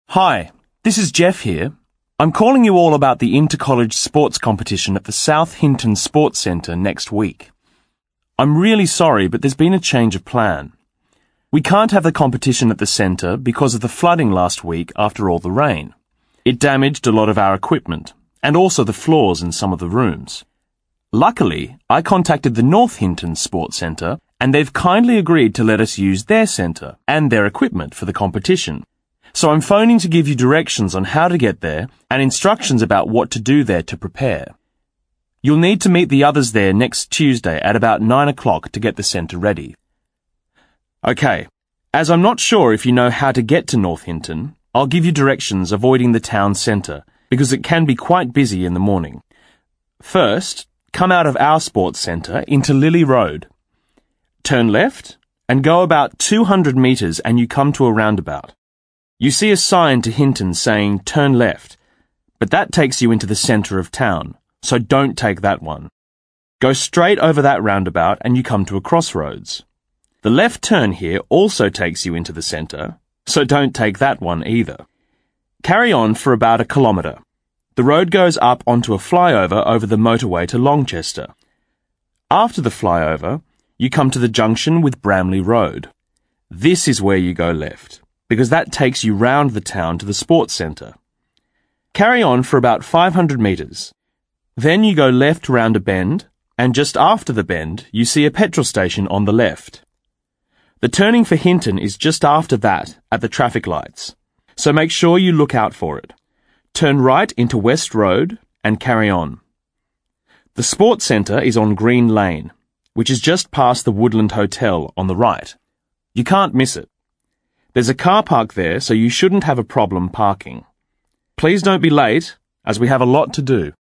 Hi, this is Jeff here. I'm calling you all about the inter-college sports competition at the South Hinton Sports Centre next week. I'm really sorry, but there's been a change of plan. We can't have the competition at the centre because of the flooding last week after all the rain. It damaged a lot of our equipment, and also the floors in some of the rooms. Luckily, I contacted the North Hinton Sports Centre, and they've kindly agreed to let us use their centre and their equipment for the competition. So I'm phoning to give you directions on how to get there and instructions about what to do there to prepare. You'll need to meet the others there next Tuesday at about 9 o'clock to get the centre ready. OK, as I'm not sure if you know how to get to North Hinton, I'll give you directions avoiding the town centre because it can be quite busy in the morning. First, come out of our sports centre into Lily Road. Turn left and go about 200 metres and you come to a roundabout. You see a sign to Hinton saying turn left, but that takes you into the centre of town, so don't take that one. Go straight over that roundabout and you come to a crossroads. The left turn here also takes you into the centre, so don't take that one either. Carry on for about 1 kilometre. The road goes up onto a flyover over the motorway to Longchester. After the flyover, you come to the junction with Bramley Road. This is where you go left, because that takes you round the town to the sports centre. Carry on for about 500 metres. Then you go left round a bend, and just after the bend, you see a petrol station on the left. The turning for Hinton is just after that at the traffic lights, so make sure you look out for it. Turn right into West Road and carry on. The sports centre is on Green Lane, which is just past the Woodland Hotel on the right. You can't miss it. There's a car park there, so you shouldn't have a problem parking. Please don't be late, as we have a lot to do.